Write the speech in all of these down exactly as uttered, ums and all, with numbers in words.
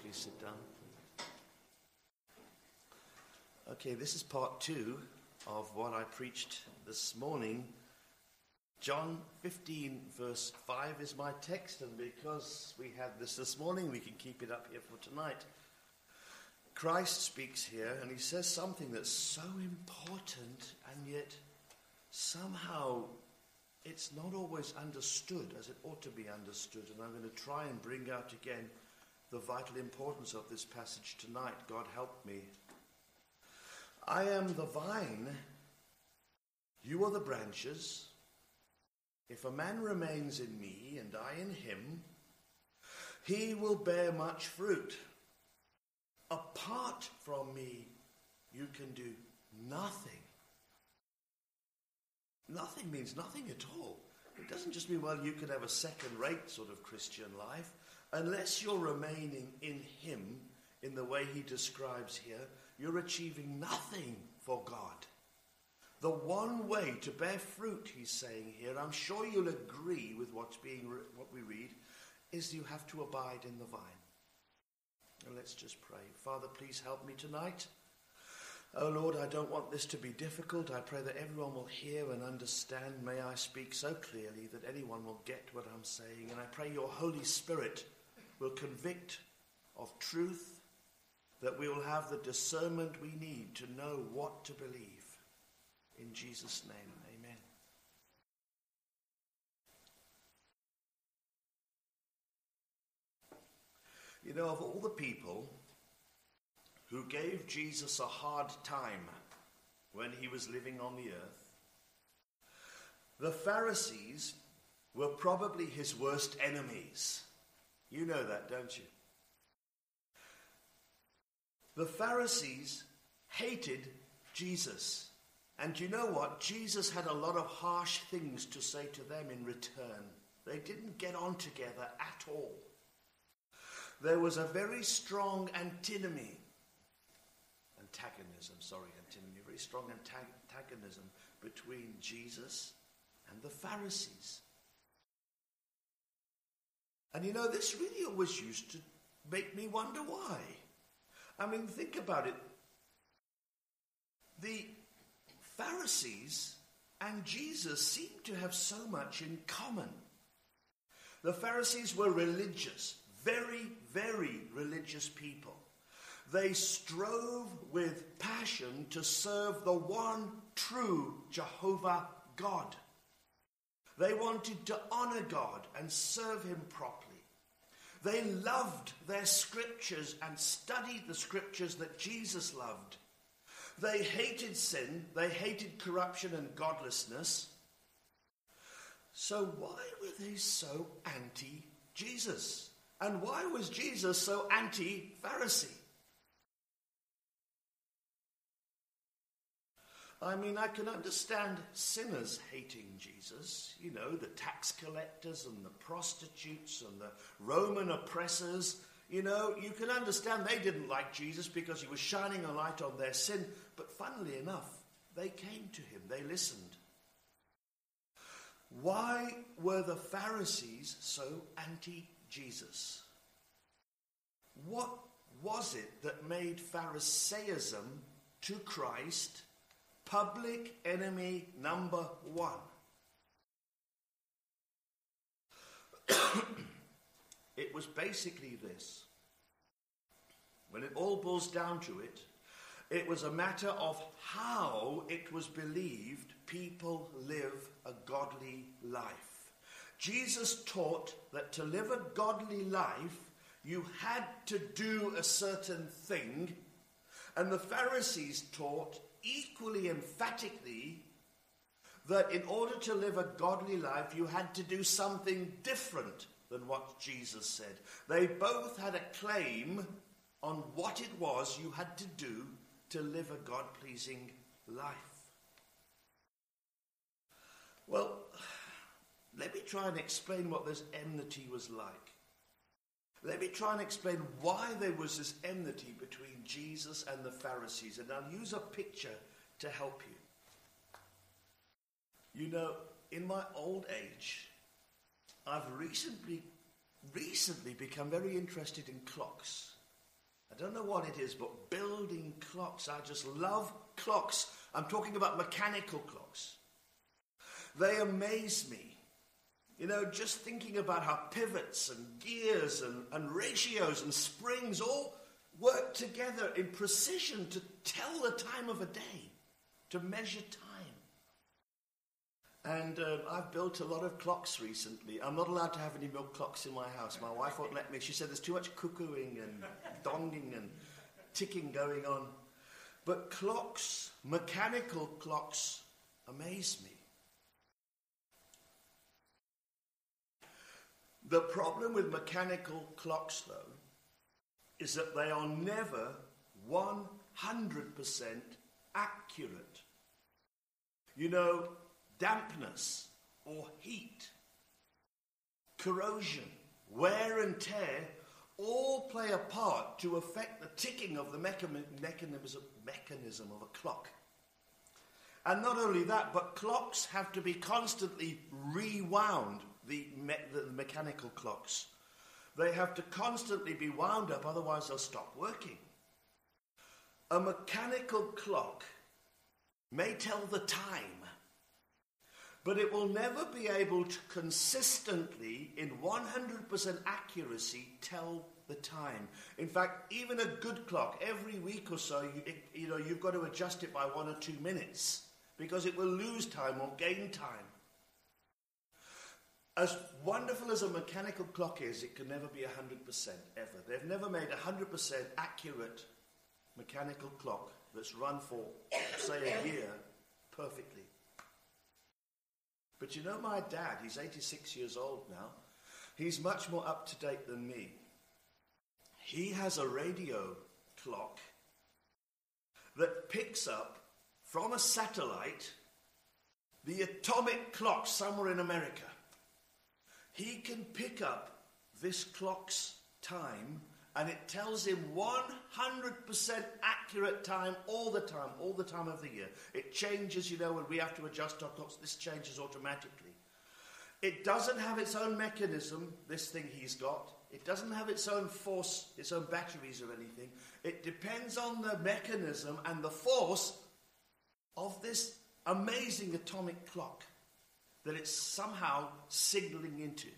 Please sit down. Okay, this is part two of what I preached this morning. John fifteen verse five is my text, and because we had this this morning, we can keep it up here for tonight. Christ speaks here, and he says something that's so important, and yet somehow it's not always understood as it ought to be understood. And I'm going to try and bring out again the vital importance of this passage tonight. God help me. I am the vine, you are the branches. If a man remains in me and I in him, he will bear much fruit. Apart from me, you can do nothing. Nothing means nothing at all. It doesn't just mean, well, you can have a second-rate sort of Christian life. Unless you're remaining in him in the way he describes here, you're achieving nothing for God. The one way to bear fruit, he's saying here, I'm sure you'll agree with what's being re- what we read, is you have to abide in the vine. And let's just pray. Father, please help me tonight. Oh Lord, I don't want this to be difficult. I pray that everyone will hear and understand. May I speak so clearly that anyone will get what I'm saying. And I pray your Holy Spirit will convict of truth, that we will have the discernment we need to know what to believe. In Jesus' name, amen. You know, of all the people who gave Jesus a hard time when he was living on the earth, the Pharisees were probably his worst enemies. You know that, don't you? The Pharisees hated Jesus. And you know what? Jesus had a lot of harsh things to say to them in return. They didn't get on together at all. There was a very strong antinomy. Antagonism, sorry, antinomy. Very strong antagonism between Jesus and the Pharisees. And you know, this really always used to make me wonder why. I mean, think about it. The Pharisees and Jesus seemed to have so much in common. The Pharisees were religious, very, very religious people. They strove with passion to serve the one true Jehovah God. They wanted to honor God and serve him properly. They loved their scriptures and studied the scriptures that Jesus loved. They hated sin. They hated corruption and godlessness. So why were they so anti-Jesus? And why was Jesus so anti-Pharisee? I mean, I can understand sinners hating Jesus. You know, the tax collectors and the prostitutes and the Roman oppressors. You know, you can understand they didn't like Jesus because he was shining a light on their sin. But funnily enough, they came to him. They listened. Why were the Pharisees so anti-Jesus? What was it that made Pharisaism to Christ public enemy number one? It was basically this. When it all boils down to it, it was a matter of how it was believed people live a godly life. Jesus taught that to live a godly life, you had to do a certain thing, and the Pharisees taught equally emphatically that in order to live a godly life, you had to do something different than what Jesus said. They both had a claim on what it was you had to do to live a God-pleasing life. Well, let me try and explain what this enmity was like. Let me try and explain why there was this enmity between Jesus and the Pharisees, and I'll use a picture to help you. You know, in my old age, I've recently, recently become very interested in clocks. I don't know what it is, but building clocks, I just love clocks. I'm talking about mechanical clocks. They amaze me. You know, just thinking about how pivots and gears and, and ratios and springs all work together in precision to tell the time of a day, to measure time. And uh, I've built a lot of clocks recently. I'm not allowed to have any more clocks in my house. My wife won't let me. She said there's too much cuckooing and donging and ticking going on. But clocks, mechanical clocks, amaze me. The problem with mechanical clocks, though, is that they are never one hundred percent accurate. You know, dampness or heat, corrosion, wear and tear all play a part to affect the ticking of the mechanism, mechanism of a clock. And not only that, but clocks have to be constantly rewound, the, me- the mechanical clocks. They have to constantly be wound up, otherwise they'll stop working. A mechanical clock may tell the time, but it will never be able to consistently, in one hundred percent accuracy, tell the time. In fact, even a good clock, every week or so, you, it, you know, you've got to adjust it by one or two minutes, because it will lose time or gain time. As wonderful as a mechanical clock is, it can never be one hundred percent, ever. They've never made a one hundred percent accurate mechanical clock that's run for, say, a year perfectly. But you know my dad, he's eighty-six years old now. He's much more up to date than me. He has a radio clock that picks up from a satellite the atomic clock somewhere in America. He can pick up this clock's time and it tells him one hundred percent accurate time all the time, all the time of the year. It changes, you know, when we have to adjust our clocks, this changes automatically. It doesn't have its own mechanism, this thing he's got. It doesn't have its own force, its own batteries or anything. It depends on the mechanism and the force of this amazing atomic clock that it's somehow signaling into.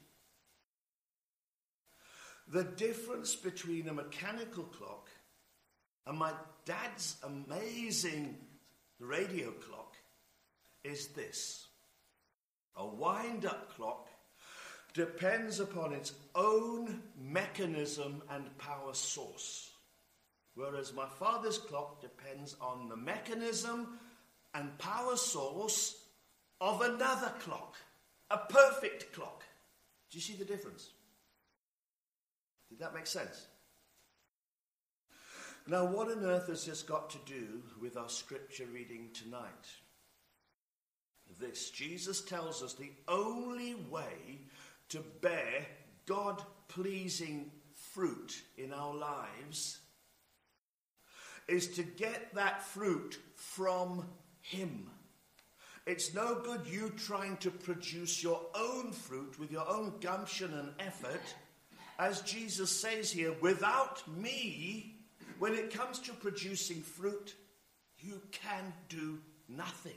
The difference between a mechanical clock and my dad's amazing radio clock is this. A wind-up clock depends upon its own mechanism and power source, whereas my father's clock depends on the mechanism and power source of another clock, a perfect clock. Do you see the difference? Did that make sense? Now, what on earth has this got to do with our scripture reading tonight? This, Jesus tells us the only way to bear God-pleasing fruit in our lives is to get that fruit from Him. It's no good you trying to produce your own fruit with your own gumption and effort. As Jesus says here, without me, when it comes to producing fruit, you can do nothing.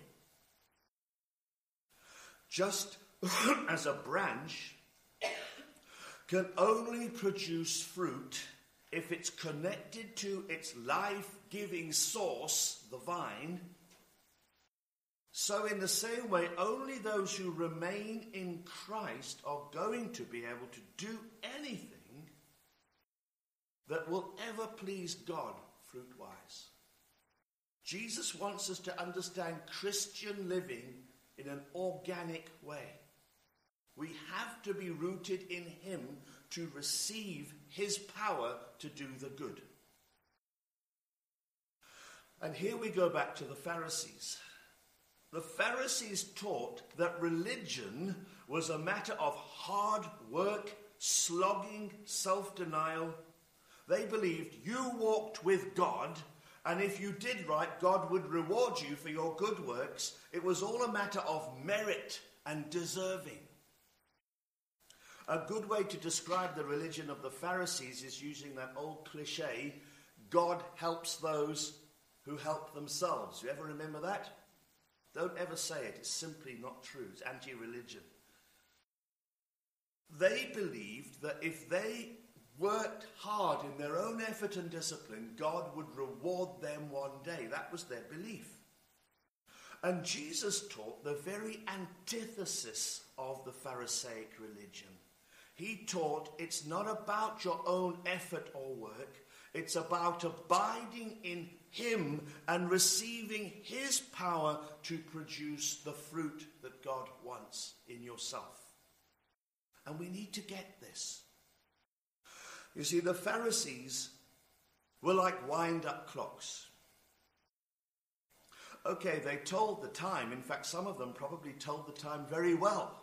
Just as a branch can only produce fruit if it's connected to its life-giving source, the vine, so in the same way, only those who remain in Christ are going to be able to do anything that will ever please God fruit-wise. Jesus wants us to understand Christian living in an organic way. We have to be rooted in Him to receive His power to do the good. And here we go back to the Pharisees. The Pharisees taught that religion was a matter of hard work, slogging, self-denial. They believed you walked with God, and if you did right, God would reward you for your good works. It was all a matter of merit and deserving. A good way to describe the religion of the Pharisees is using that old cliche, God helps those who help themselves. You ever remember that? Don't ever say it. It's simply not true. It's anti-religion. They believed that if they worked hard in their own effort and discipline, God would reward them one day. That was their belief. And Jesus taught the very antithesis of the Pharisaic religion. He taught it's not about your own effort or work. It's about abiding in him and receiving his power to produce the fruit that God wants in yourself. And we need to get this. You see, the Pharisees were like wind-up clocks. Okay, they told the time. In fact, some of them probably told the time very well.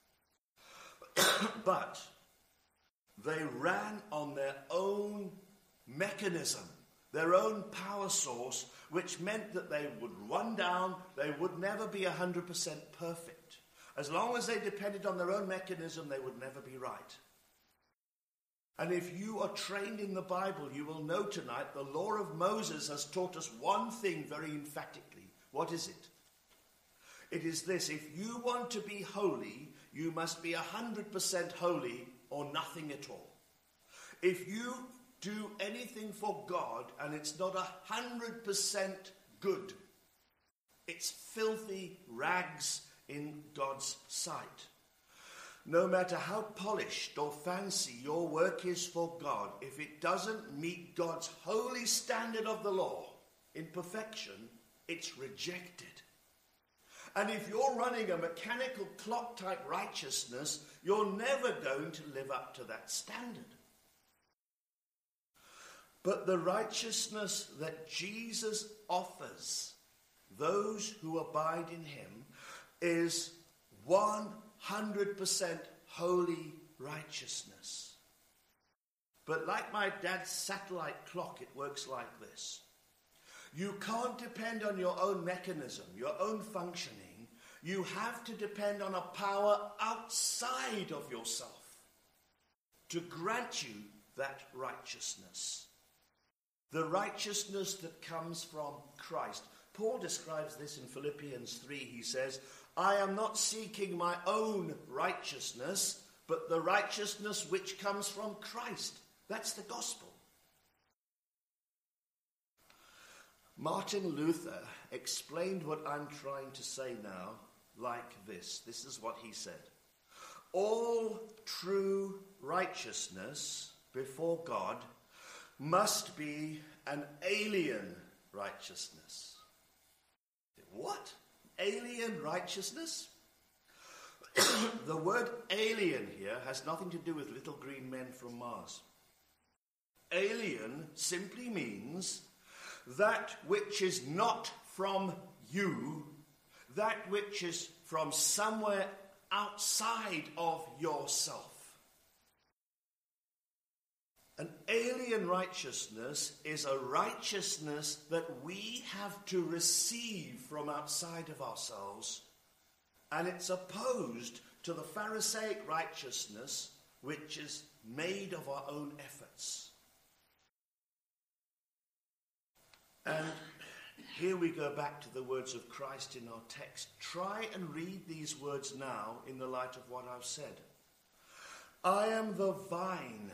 But they ran on their own mechanism, their own power source, which meant that they would run down, they would never be one hundred percent perfect. As long as they depended on their own mechanism, they would never be right. And if you are trained in the Bible, you will know tonight the law of Moses has taught us one thing very emphatically. What is it? It is this: if you want to be holy, you must be one hundred percent holy or nothing at all. If you do anything for God and it's not one hundred percent good, it's filthy rags in God's sight. No matter how polished or fancy your work is for God, if it doesn't meet God's holy standard of the law in perfection, it's rejected. And if you're running a mechanical clock-type righteousness, you're never going to live up to that standard. But the righteousness that Jesus offers those who abide in him is one hundred percent holy righteousness. But like my dad's satellite clock, it works like this. You can't depend on your own mechanism, your own functioning. You have to depend on a power outside of yourself to grant you that righteousness. The righteousness that comes from Christ. Paul describes this in Philippians three. He says, I am not seeking my own righteousness, but the righteousness which comes from Christ. That's the gospel. Martin Luther explained what I'm trying to say now like this. This is what he said. All true righteousness before God must be an alien righteousness. What? Alien righteousness? The word alien here has nothing to do with little green men from Mars. Alien simply means that which is not from you, that which is from somewhere outside of yourself. An alien righteousness is a righteousness that we have to receive from outside of ourselves, and it's opposed to the Pharisaic righteousness which is made of our own efforts. And here we go back to the words of Christ in our text. Try and read these words now in the light of what I've said. I am the vine.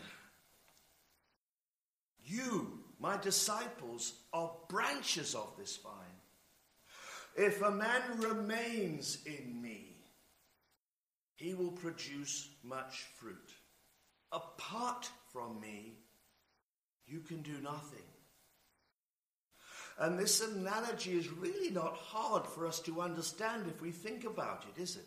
You, my disciples, are branches of this vine. If a man remains in me, he will produce much fruit. Apart from me, you can do nothing. And this analogy is really not hard for us to understand if we think about it, is it?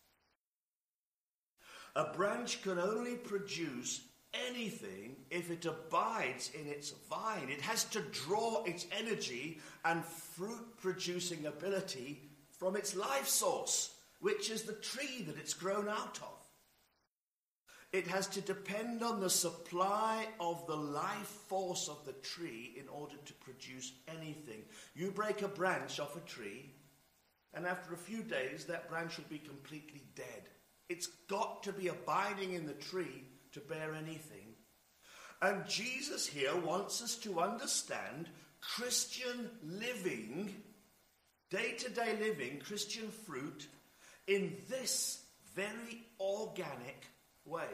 A branch can only produce anything if it abides in its vine. It has to draw its energy and fruit-producing ability from its life source, which is the tree that it's grown out of. It has to depend on the supply of the life force of the tree in order to produce anything. You break a branch off a tree, and after a few days, that branch will be completely dead. It's got to be abiding in the tree to bear anything. And Jesus here wants us to understand Christian living, day-to-day living, Christian fruit, in this very organic way.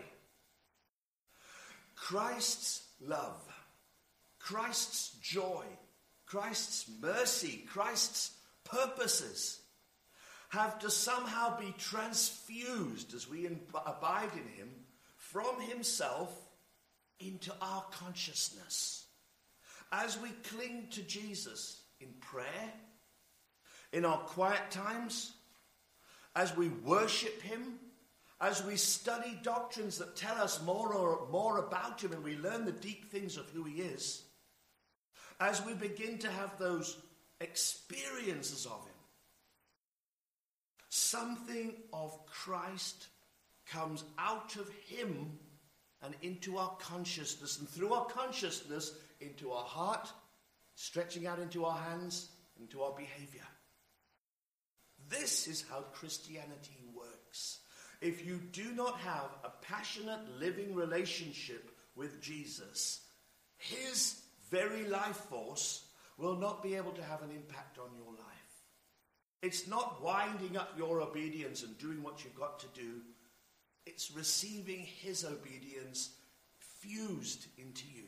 Christ's love, Christ's joy, Christ's mercy, Christ's purposes have to somehow be transfused as we abide in him from himself into our consciousness. As we cling to Jesus in prayer, in our quiet times, as we worship him, as we study doctrines that tell us more or more about him and we learn the deep things of who he is, as we begin to have those experiences of him, something of Christ comes out of him and into our consciousness, and through our consciousness into our heart, stretching out into our hands, into our behavior. This is how Christianity works. If you do not have a passionate living relationship with Jesus, his very life force will not be able to have an impact on your life. It's not winding up your obedience and doing what you've got to do. It's receiving his obedience fused into you.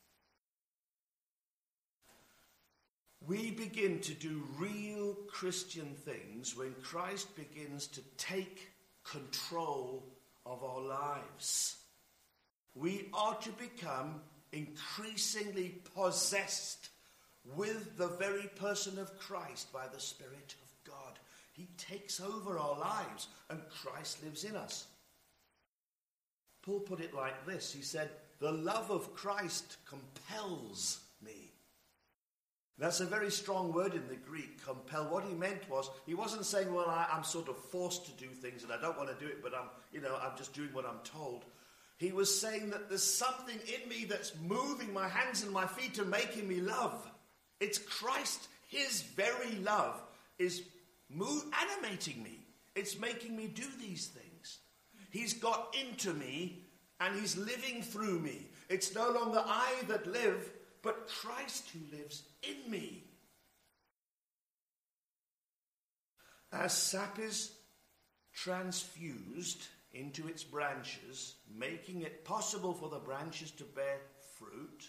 We begin to do real Christian things when Christ begins to take control of our lives. We are to become increasingly possessed with the very person of Christ by the Spirit of God. He takes over our lives and Christ lives in us. Paul put it like this. He said, the love of Christ compels me. That's a very strong word in the Greek, compel. What he meant was, he wasn't saying, well, I, I'm sort of forced to do things and I don't want to do it, but I'm, you know, I'm just doing what I'm told. He was saying that there's something in me that's moving my hands and my feet and making me love. It's Christ. His very love is move, animating me. It's making me do these things. He's got into me and he's living through me. It's no longer I that live, but Christ who lives in me. As sap is transfused into its branches, making it possible for the branches to bear fruit,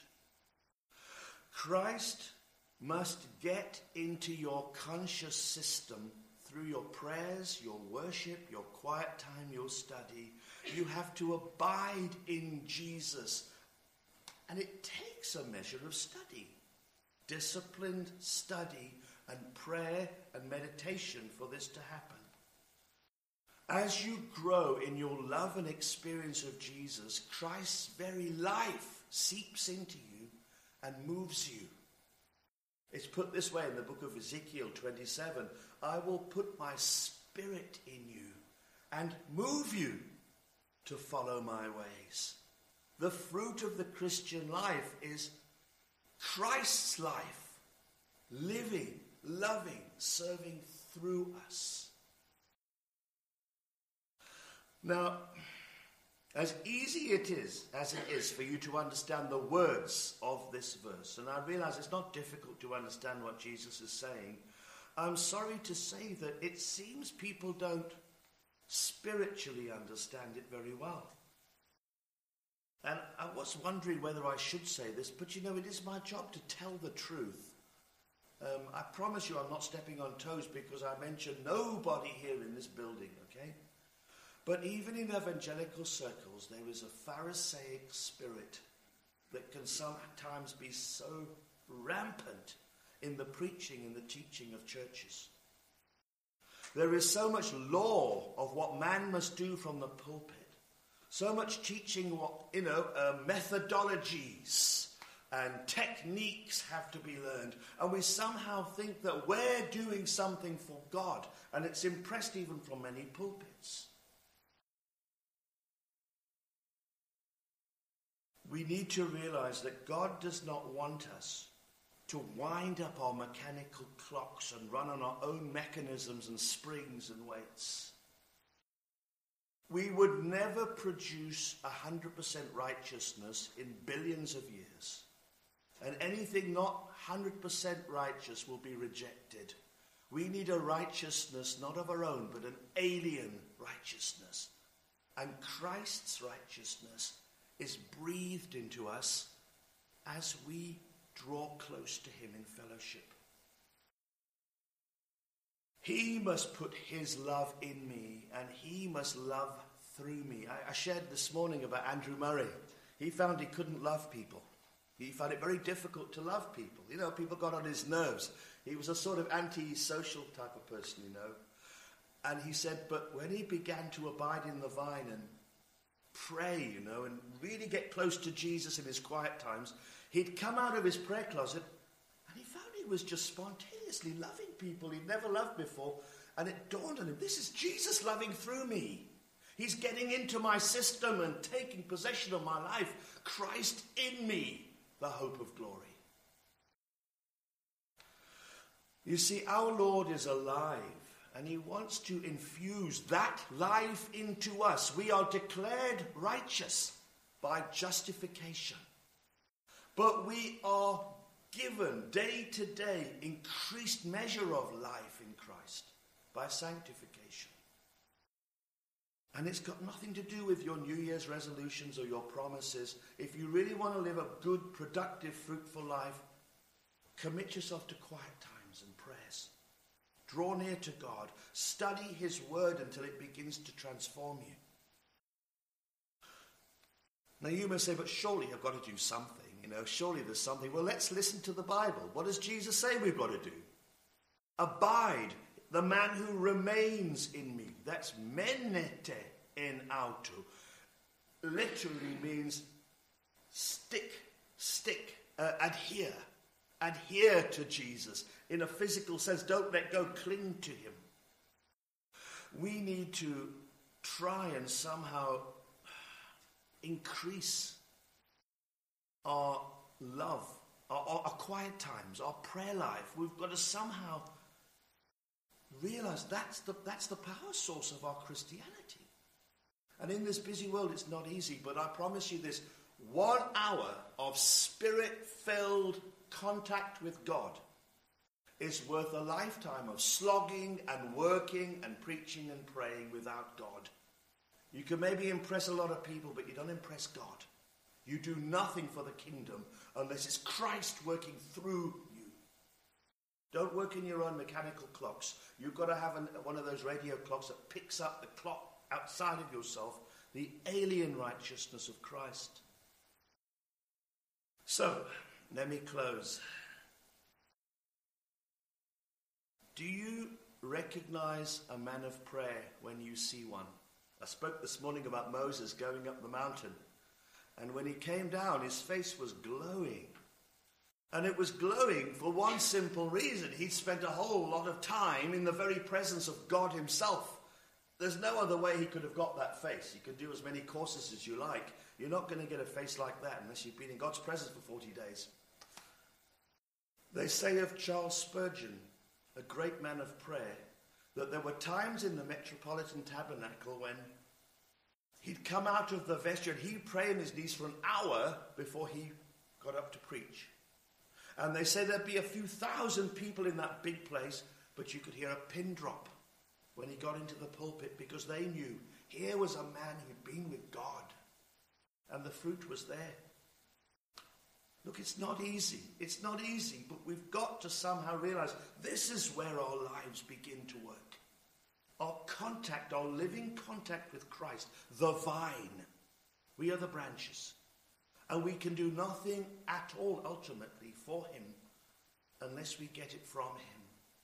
Christ must get into your conscious system through your prayers, your worship, your quiet time, your study. You have to abide in Jesus. And it takes a measure of study, disciplined study and prayer and meditation for this to happen. As you grow in your love and experience of Jesus, Christ's very life seeps into you and moves you. It's put this way in the book of Ezekiel twenty-seven. I will put my spirit in you and move you to follow my ways. The fruit of the Christian life is Christ's life, living, loving, serving through us. Now, as easy it is as it is for you to understand the words of this verse, and I realize it's not difficult to understand what Jesus is saying, I'm sorry to say that it seems people don't spiritually understand it very well. And I was wondering whether I should say this, but you know, it is my job to tell the truth. Um, I promise you I'm not stepping on toes because I mention nobody here in this building, okay? But even in evangelical circles, there is a Pharisaic spirit that can sometimes be so rampant in the preaching and the teaching of churches. There is so much law of what man must do from the pulpit. So much teaching what, you know, uh, methodologies and techniques have to be learned. And we somehow think that we're doing something for God. And it's impressed even from many pulpits. We need to realize that God does not want us to wind up our mechanical clocks and run on our own mechanisms and springs and weights. We would never produce one hundred percent righteousness in billions of years. And anything not one hundred percent righteous will be rejected. We need a righteousness not of our own, but an alien righteousness. And Christ's righteousness is breathed into us as we draw close to him in fellowship. He must put his love in me, and he must love through me. I, I shared this morning about Andrew Murray. He found he couldn't love people. He found it very difficult to love people. You know, people got on his nerves. He was a sort of anti-social type of person, you know. And he said, but when he began to abide in the vine and pray, you know, and really get close to Jesus in his quiet times, he'd come out of his prayer closet and he found he was just spontaneously loving people he'd never loved before. And it dawned on him, this is Jesus loving through me. He's getting into my system and taking possession of my life. Christ in me, the hope of glory. You see, our Lord is alive, and he wants to infuse that life into us. We are declared righteous by justification. But we are given day to day increased measure of life in Christ by sanctification. And it's got nothing to do with your New Year's resolutions or your promises. If you really want to live a good, productive, fruitful life, commit yourself to quiet times and prayers. Draw near to God. Study his word until it begins to transform you. Now you may say, but surely I've got to do something. You know, surely there's something. Well, let's listen to the Bible. What does Jesus say we've got to do? Abide, the man who remains in me. That's menete en auto. Literally means stick, stick, uh, adhere. Adhere to Jesus. In a physical sense, don't let go, cling to him. We need to try and somehow increase our love, our, our, our quiet times, our prayer life. We've got to somehow realize that's the, that's the power source of our Christianity. And in this busy world, it's not easy, but I promise you this, one hour of spirit-filled contact with God is worth a lifetime of slogging and working and preaching and praying without God. You can maybe impress a lot of people, but you don't impress God. You do nothing for the kingdom unless it's Christ working through you. Don't work in your own mechanical clocks. You've got to have an, one of those radio clocks that picks up the clock outside of yourself, the alien righteousness of Christ. So, let me close. Do you recognize a man of prayer when you see one? I spoke this morning about Moses going up the mountain. And when he came down, his face was glowing. And it was glowing for one simple reason. He'd spent a whole lot of time in the very presence of God himself. There's no other way he could have got that face. You can do as many courses as you like. You're not going to get a face like that unless you've been in God's presence for forty days. They say of Charles Spurgeon, a great man of prayer, that there were times in the Metropolitan Tabernacle when he'd come out of the vestry and he'd pray on his knees for an hour before he got up to preach. And they say there'd be a few thousand people in that big place, but you could hear a pin drop when he got into the pulpit because they knew here was a man who'd been with God and the fruit was there. Look, it's not easy. It's not easy, but we've got to somehow realize this is where our lives begin to work. Our contact, our living contact with Christ, the vine. We are the branches. And we can do nothing at all ultimately for him unless we get it from him.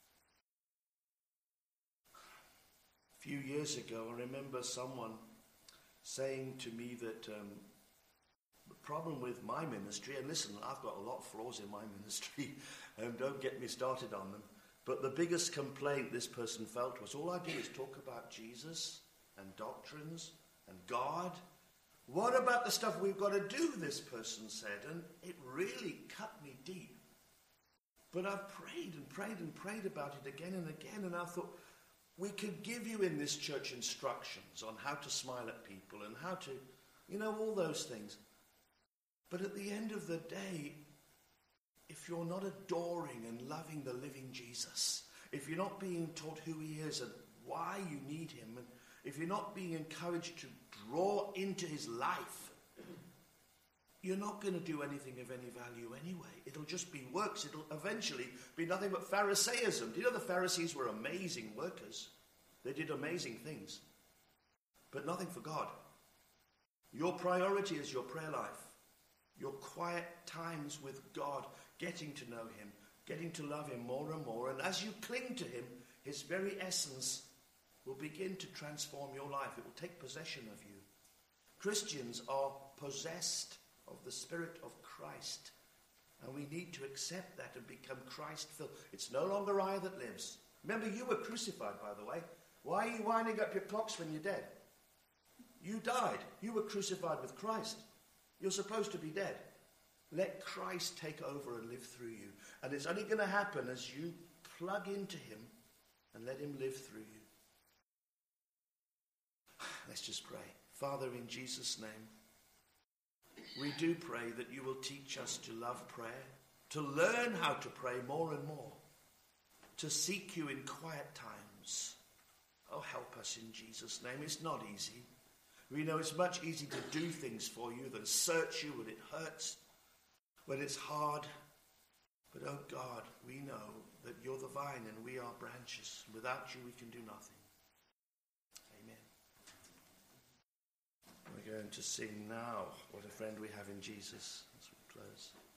A few years ago, I remember someone saying to me that um, the problem with my ministry, and listen, I've got a lot of flaws in my ministry, and don't get me started on them, but the biggest complaint this person felt was, all I do is talk about Jesus and doctrines and God. What about the stuff we've got to do, this person said, and it really cut me deep. But I've prayed and prayed and prayed about it again and again, and I thought, We could give you in this church instructions on how to smile at people and how to, you know, all those things. But at the end of the day, if you're not adoring and loving the living Jesus, if you're not being taught who he is and why you need him, and if you're not being encouraged to draw into his life, you're not going to do anything of any value anyway. It'll just be works. It'll eventually be nothing but Pharisaism. Do you know the Pharisees were amazing workers? They did amazing things, but nothing for God. Your priority is your prayer life, your quiet times with God, getting to know him, getting to love him more and more. And as you cling to him, his very essence will begin to transform your life. It will take possession of you. Christians are possessed of the Spirit of Christ. And we need to accept that and become Christ-filled. It's no longer I that lives. Remember, you were crucified, by the way. Why are you winding up your clocks when you're dead? You died. You were crucified with Christ. You're supposed to be dead. Let Christ take over and live through you. And it's only going to happen as you plug into him and let him live through you. Let's just pray. Father, in Jesus' name, we do pray that you will teach us to love prayer, to learn how to pray more and more, to seek you in quiet times. Oh, help us in Jesus' name. It's not easy. We know it's much easier to do things for you than search you when it hurts, when it's hard. But, oh God, we know that you're the vine and we are branches. Without you, we can do nothing. Amen. We're going to sing now, What a Friend We Have in Jesus, as we close.